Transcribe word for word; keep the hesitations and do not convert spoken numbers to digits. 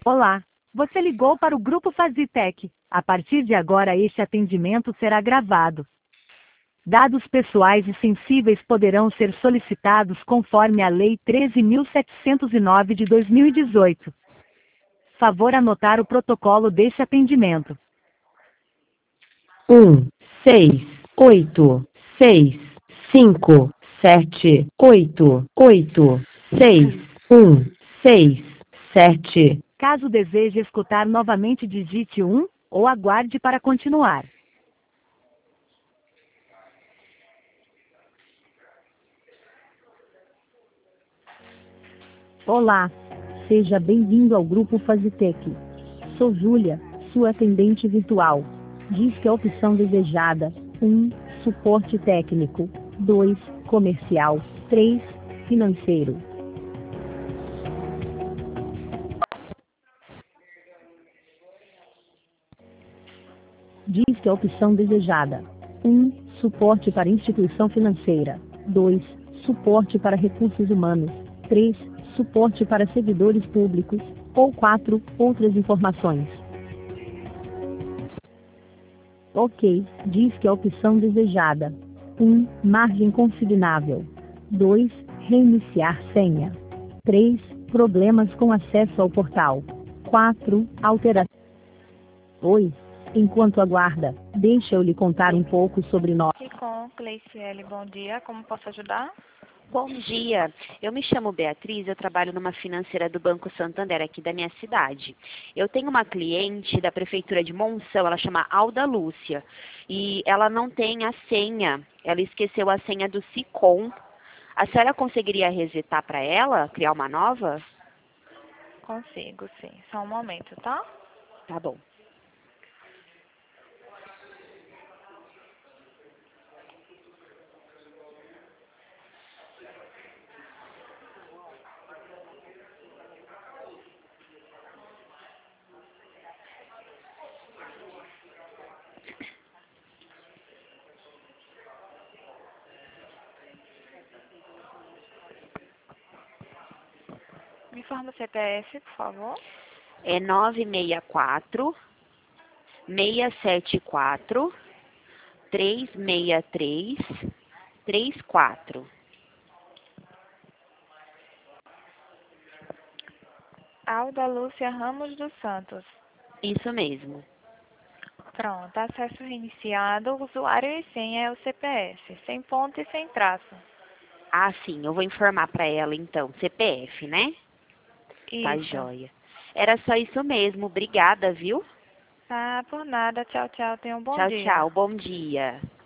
Olá, você ligou para o Grupo Fazitec. A partir de agora este atendimento será gravado. Dados pessoais e sensíveis poderão ser solicitados conforme a Lei treze mil setecentos e nove de dois mil e dezoito. Favor anotar o protocolo deste atendimento. Um, seis, oito, seis, cinco, sete, oito, oito, seis, um, seis, sete. Caso deseje escutar novamente, digite um ou aguarde para continuar. Olá, seja bem-vindo ao Grupo Fazitec. Sou Júlia, sua atendente virtual. Diz que a opção desejada: um, suporte técnico; dois, comercial; três, financeiro. Diz que a opção desejada: um, suporte para instituição financeira; dois, suporte para recursos humanos; três, suporte para servidores públicos; ou quatro, outras informações. Ok, diz que a opção desejada: um, margem consignável; dois, reiniciar senha; três, problemas com acesso ao portal; quatro, alteração. Oi, enquanto aguarda, deixa eu lhe contar um pouco sobre nós. Com Cleiciele, bom dia, como posso ajudar? Bom dia, eu me chamo Beatriz, eu trabalho numa financeira do Banco Santander aqui da minha cidade. Eu tenho uma cliente da Prefeitura de Monção, ela chama Alda Lúcia, e ela não tem a senha, ela esqueceu a senha do Sicom. A senhora conseguiria resetar para ela, criar uma nova? Consigo, sim. Só um momento, tá? Tá bom. Me informa o C P F, por favor. É nove seis quatro, seis sete quatro, três seis três, três quatro. Alda Lúcia Ramos dos Santos. Isso mesmo. Pronto, acesso reiniciado, usuário e senha é o C P F, sem ponto e sem traço. Ah, sim, eu vou informar para ela então. C P F, né? Tá Isso. joia. Era só isso mesmo. Obrigada, viu? Tá, por nada. Tchau, tchau. Tenha um bom Tchau, dia. tchau. Bom dia.